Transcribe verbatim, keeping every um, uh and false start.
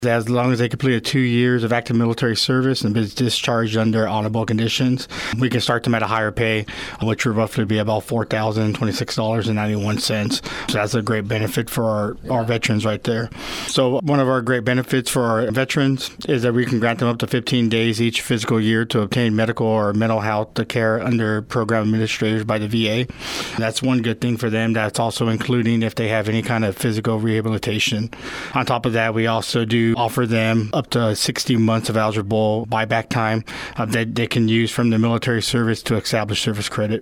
As long as they complete two years of active military service and been discharged under honorable conditions, we can start them at a higher pay, which would roughly be about four thousand twenty-six dollars and ninety-one cents. So that's a great benefit for our, our veterans right there. So one of our great benefits for our veterans is that we can grant them up to fifteen days each fiscal year to obtain medical or mental health care under program administrators by the V A. That's one good thing for them. That's also including if they have any kind of physical rehabilitation. On top of that, we also do offer them up to sixty months of eligible buyback time uh, that they can use from the military service to establish service credit.